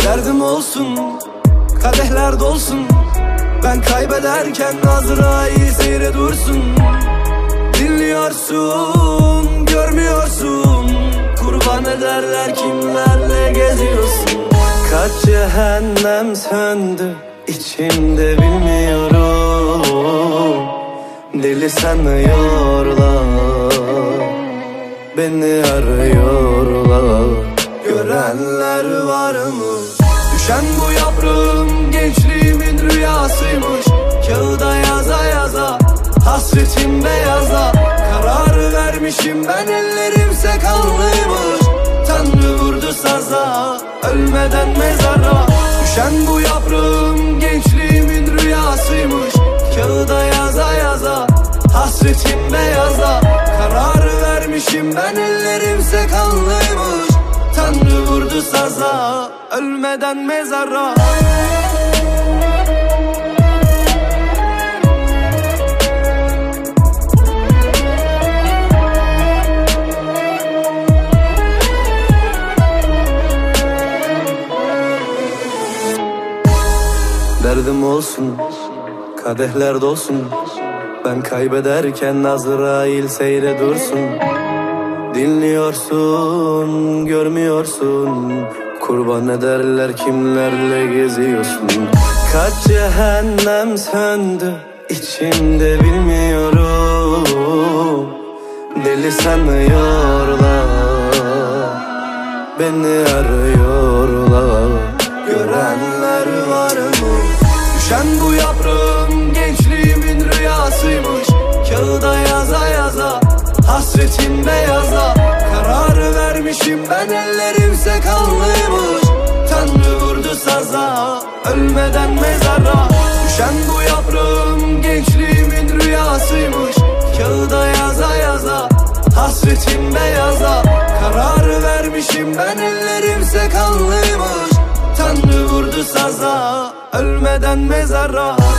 Derdim olsun, kadehler dolsun. Ben kaybederken Azrail seyre dursun. Dinliyorsun, görmüyorsun. Kurban ederler kimlerle geziyorsun. Kaç cehennem söndü içimde bilmiyorum. Deli sanıyorlar, beni arıyorlar. Görenler var mı? Düşen bu yaprağım gençliğimin rüyasıymış. Kağıda yaza yaza, hasretim beyaza. Karar vermişim ben, ellerimse kanlıymış. Tanrı vurdu saza, ölmeden mezara. Düşen bu yaprağım gençliğimin rüyasıymış. Kağıda yaza yaza, hasretim beyaza. Karar vermişim ben, ellerimse kanlıymış. Tanrı vurdu saza, ölmeden mezara. Derdim olsun, kadehler dolsun. Ben kaybederken Azrail seyre dursun. Dinliyorsun, görmüyorsun. Kurban ederler kimlerle geziyorsun. Kaç cehennem söndü içimde bilmiyorum. Deli sanıyorlar, beni arıyorlar. Görenler var mı? Düşen bu yaprağım gençliğimin rüyasıymış. Kağıda yaza yaza, hasretim beyaza. Karar vermişim ben, ellerimse kanlıymış. Tanrı vurdu saza, ölmeden mezara. Düşen bu yaprağım gençliğimin rüyasıymış. Kağıda yaza yaza, hasretim beyaza. Karar vermişim ben, ellerimse kanlıymış. Tanrı vurdu saza, ölmeden mezara.